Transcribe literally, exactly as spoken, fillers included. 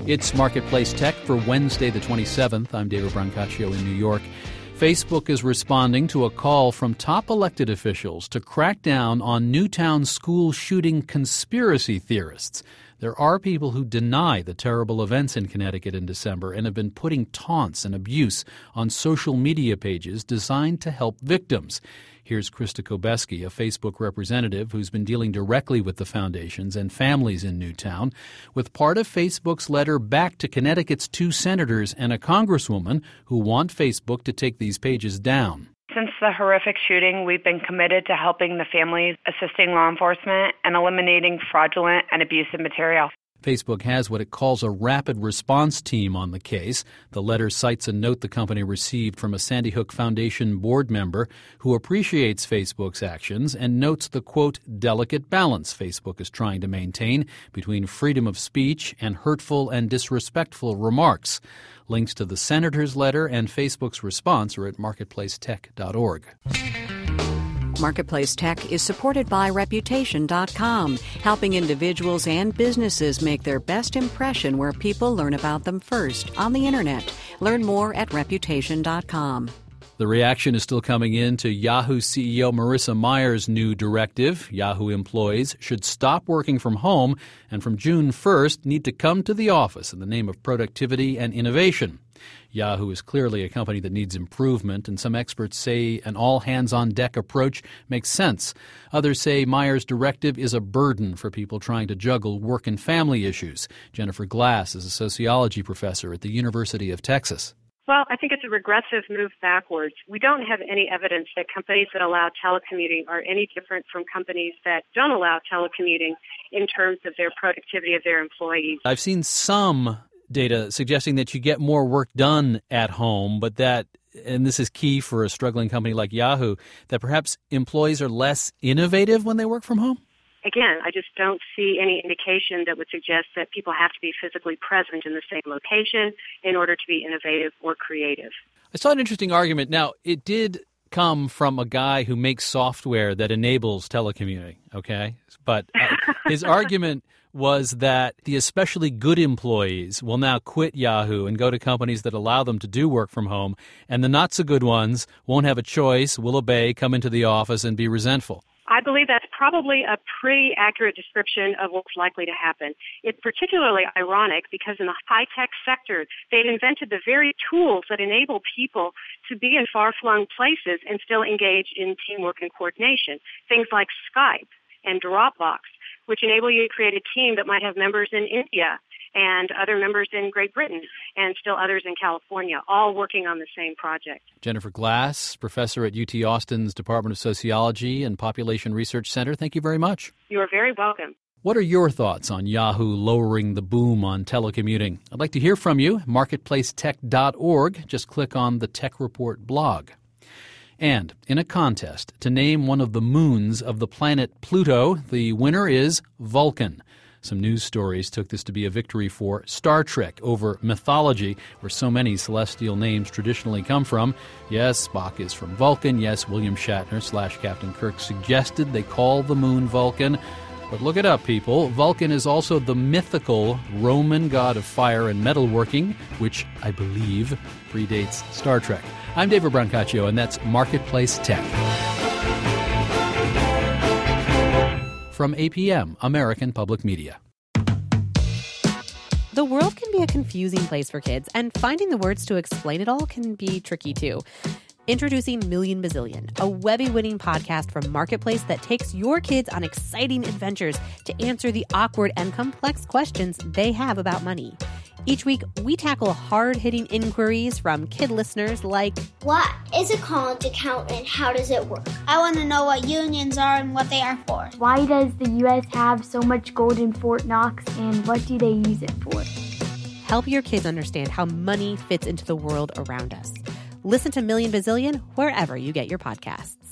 It's Marketplace Tech for Wednesday the twenty-seventh. I'm David Brancaccio in New York. Facebook is responding to a call from top elected officials to crack down on Newtown school shooting conspiracy theorists. There are people who deny the terrible events in Connecticut in December and have been putting taunts and abuse on social media pages designed to help victims. Here's Krista Kobeski, a Facebook representative who's been dealing directly with the foundations and families in Newtown, with part of Facebook's letter back to Connecticut's two senators and a congresswoman who want Facebook to take these pages down. Since the horrific shooting, we've been committed to helping the families, assisting law enforcement, and eliminating fraudulent and abusive material. Facebook has what it calls a rapid response team on the case. The letter cites a note the company received from a Sandy Hook Foundation board member who appreciates Facebook's actions and notes the, quote, delicate balance Facebook is trying to maintain between freedom of speech and hurtful and disrespectful remarks. Links to the senator's letter and Facebook's response are at marketplace tech dot org. Marketplace Tech is supported by Reputation dot com, helping individuals and businesses make their best impression where people learn about them first, on the Internet. Learn more at Reputation dot com. The reaction is still coming in to Yahoo C E O Marissa Mayer's new directive. Yahoo employees should stop working from home and from June first need to come to the office in the name of productivity and innovation. Yahoo is clearly a company that needs improvement, and some experts say an all-hands-on-deck approach makes sense. Others say Mayer's directive is a burden for people trying to juggle work and family issues. Jennifer Glass is a sociology professor at the University of Texas. Well, I think it's a regressive move backwards. We don't have any evidence that companies that allow telecommuting are any different from companies that don't allow telecommuting in terms of their productivity of their employees. I've seen some data suggesting that you get more work done at home, but that, and this is key for a struggling company like Yahoo, that perhaps employees are less innovative when they work from home? Again, I just don't see any indication that would suggest that people have to be physically present in the same location in order to be innovative or creative. I saw an interesting argument. Now, it did come from a guy who makes software that enables telecommuting, okay? But uh, his argument was that the especially good employees will now quit Yahoo and go to companies that allow them to do work from home, and the not-so-good ones won't have a choice, will obey, come into the office, and be resentful. I believe that's probably a pretty accurate description of what's likely to happen. It's particularly ironic because in the high-tech sector, they'd invented the very tools that enable people to be in far-flung places and still engage in teamwork and coordination. Things like Skype and Dropbox, which enable you to create a team that might have members in India and other members in Great Britain, and still others in California, all working on the same project. Jennifer Glass, professor at U T Austin's Department of Sociology and Population Research Center, thank you very much. You are very welcome. What are your thoughts on Yahoo lowering the boom on telecommuting? I'd like to hear from you. marketplace tech dot org. Just click on the Tech Report blog. And in a contest to name one of the moons of the planet Pluto, the winner is Vulcan. Some news stories took this to be a victory for Star Trek over mythology, where so many celestial names traditionally come from. Yes, Spock is from Vulcan. Yes, William Shatner slash Captain Kirk suggested they call the moon Vulcan. But look it up, people. Vulcan is also the mythical Roman god of fire and metalworking, which I believe predates Star Trek. I'm David Brancaccio, and that's Marketplace Tech. From A P M, American Public Media. The world can be a confusing place for kids, and finding the words to explain it all can be tricky too. Introducing Million Bazillion, a Webby-winning podcast from Marketplace that takes your kids on exciting adventures to answer the awkward and complex questions they have about money. Each week, we tackle hard-hitting inquiries from kid listeners like, what is a college account and how does it work? I want to know what unions are and what they are for. Why does the U S have so much gold in Fort Knox and what do they use it for? Help your kids understand how money fits into the world around us. Listen to Million Bazillion wherever you get your podcasts.